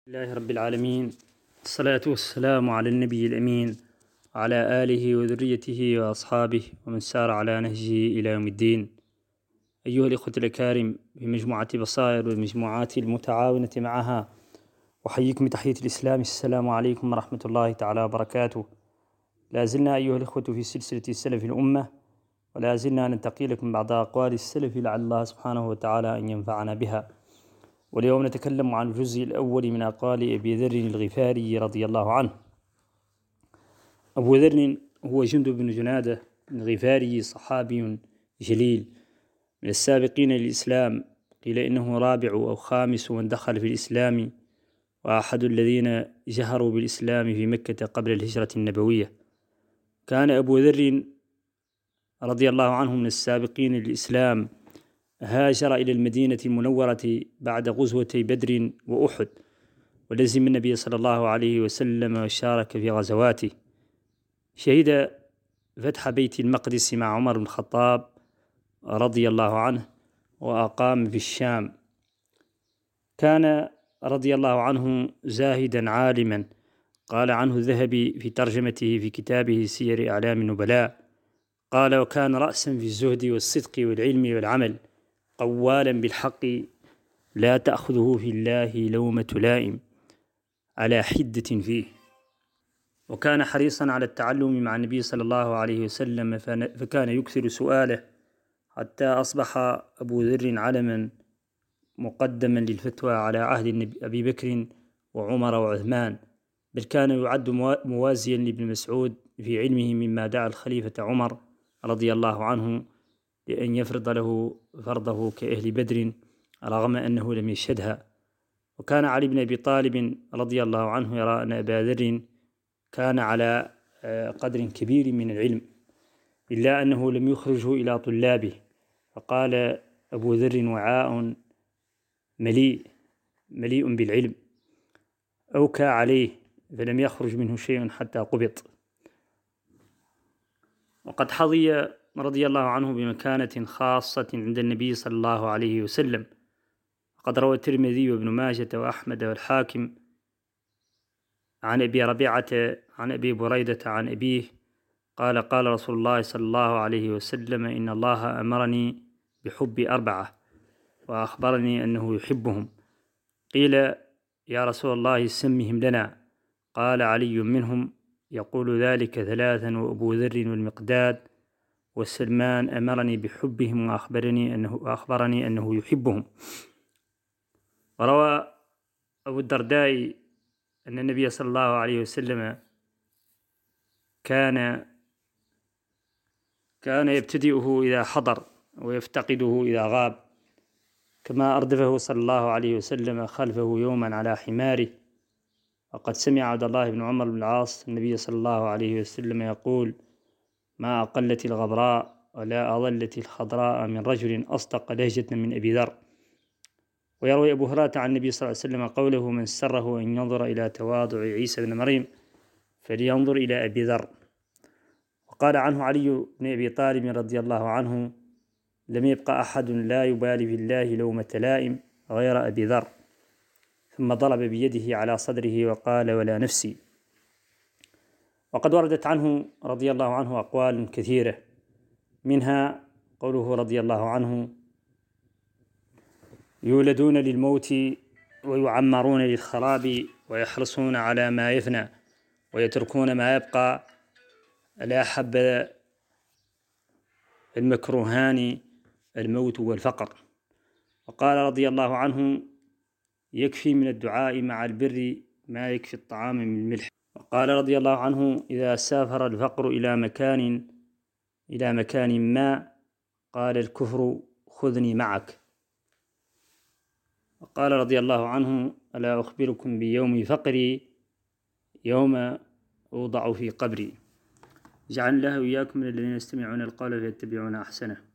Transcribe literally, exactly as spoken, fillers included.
لله رب العالمين، الصلاة والسلام على النبي الأمين وعلى آله وذريته وأصحابه ومن سار على نهجه إلى يوم الدين. أيها الإخوة الأكارم في مجموعة بصائر والمجموعات المتعاونة معها، أحييكم بتحية الإسلام. السلام عليكم ورحمة الله تعالى وبركاته. لا زلنا أيها الإخوة في سلسلة السلف الأمة، ولا زلنا ننتقي لكم بعض أقوال السلف لعل الله سبحانه وتعالى أن ينفعنا بها. واليوم نتكلم عن الجزء الأول من أقوال أبي ذر الغفاري رضي الله عنه. أبو ذر هو جندب بن جنادة الغفاري، صحابي جليل من السابقين للإسلام، قيل إنه رابع أو خامس من دخل في الإسلام، وأحد الذين جهروا بالإسلام في مكة قبل الهجرة النبوية. كان أبو ذر رضي الله عنه من السابقين للإسلام، هاجر إلى المدينة المنورة بعد غزوتي بدر وأحد، ولزم النبي صلى الله عليه وسلم وشارك في غزواته. شهد فتح بيت المقدس مع عمر بن الخطاب رضي الله عنه، وأقام في الشام. كان رضي الله عنه زاهدا عالما، قال عنه الذهبي في ترجمته في كتابه سير أعلام النبلاء، قال: وكان رأسا في الزهد والصدق والعلم والعمل، قوالا بالحق لا تأخذه في الله لومة لائم، على حدة فيه. وكان حريصا على التعلم مع النبي صلى الله عليه وسلم، فكان يكثر سؤاله، حتى أصبح أبو ذر علما مقدما للفتوى على عهد أبي بكر وعمر وعثمان، بل كان يعد موازيا لابن مسعود في علمه، مما دعا الخليفة عمر رضي الله عنه لأن يفرض له فرضه كأهل بدر رغم أنه لم يشهدها. وكان علي بن أبي طالب رضي الله عنه يرى أن أبا ذر كان على قدر كبير من العلم، إلا أنه لم يخرجه إلى طلابه، فقال: أبو ذر وعاء مليء مليء بالعلم، أوكى عليه فلم يخرج منه شيء حتى قبض. وقد حظي رضي الله عنه بمكانة خاصة عند النبي صلى الله عليه وسلم. وقد روى الترمذي وابن ماجة وأحمد والحاكم عن أبي ربيعة عن أبي بريدة عن أبيه قال: قال رسول الله صلى الله عليه وسلم: إن الله أمرني بحب أربعة، وأخبرني أنه يحبهم. قيل: يا رسول الله سمهم لنا. قال: علي منهم، يقول ذلك ثلاثا، وأبو ذر والمقداد والسلمان أمرني بحبهم، وأخبرني أنه, وأخبرني أنه يحبهم. وروى أبو الدرداء أن النبي صلى الله عليه وسلم كان كان يبتدئه إذا حضر ويفتقده إذا غاب، كما أردفه صلى الله عليه وسلم خلفه يوما على حماره. وقد سمع عبد الله بن عمر بن العاص النبي صلى الله عليه وسلم يقول: ما أقلت الغبراء ولا أظلت الخضراء من رجل أصدق لهجة من أبي ذر. ويروي أبو هريرة عن النبي صلى الله عليه وسلم قوله: من سره أن ينظر إلى تواضع عيسى بن مريم فلينظر إلى أبي ذر. وقال عنه علي بن أبي طالب رضي الله عنه: لم يبقى أحد لا يبالي بالله لومة لائم غير أبي ذر. ثم ضرب بيده على صدره وقال: ولا نفسي. وقد وردت عنه رضي الله عنه أقوال كثيرة، منها قوله رضي الله عنه: يولدون للموت ويعمرون للخراب، ويحرصون على ما يفنى ويتركون ما يبقى، ألا حب المكروهان الموت والفقر. وقال رضي الله عنه: يكفي من الدعاء مع البر ما يكفي الطعام من الملح. وقال رضي الله عنه: إذا سافر الفقر إلى مكان إلى مكان ما، قال الكفر: خذني معك. وقال رضي الله عنه: ألا أخبركم بيوم فقري، يوم أوضع في قبري. جعل الله وإياكم من الذين يستمعون القول فيتبعون أحسنه.